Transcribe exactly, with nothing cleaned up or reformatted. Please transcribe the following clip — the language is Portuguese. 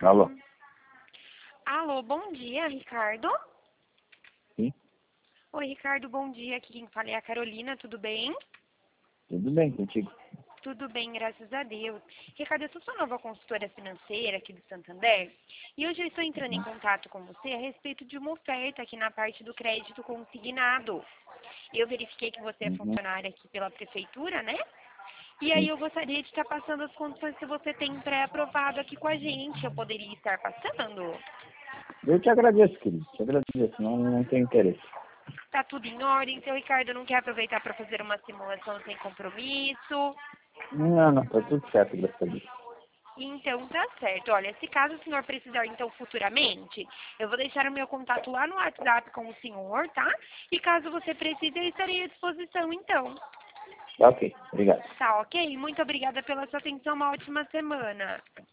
Alô? Alô, bom dia, Ricardo. Sim, Oi, Ricardo, bom dia. Aqui quem fala é a Carolina, tudo bem? tudo bem contigo? Tudo bem, graças a Deus. Ricardo, eu sou sua nova consultora financeira aqui do Santander e hoje eu estou entrando em contato com você a respeito de uma oferta aqui na parte do crédito consignado. Eu verifiquei que você é Uhum, funcionária aqui pela prefeitura, né? E aí sim. eu gostaria de estar passando as condições que você tem pré-aprovado aqui com a gente. Eu poderia estar passando? Eu te agradeço, querido. Te agradeço, não, não tenho interesse. Tá tudo em ordem, seu Ricardo não quer aproveitar para fazer uma simulação sem compromisso? Não, não, tá tudo certo, graças a Deus. Então tá certo. Olha, se caso o senhor precisar então futuramente, eu vou deixar o meu contato lá no WhatsApp com o senhor, tá? E caso você precise, eu estarei à disposição então. Tá ok, obrigado. Tá ok? Muito obrigada pela sua atenção, uma ótima semana.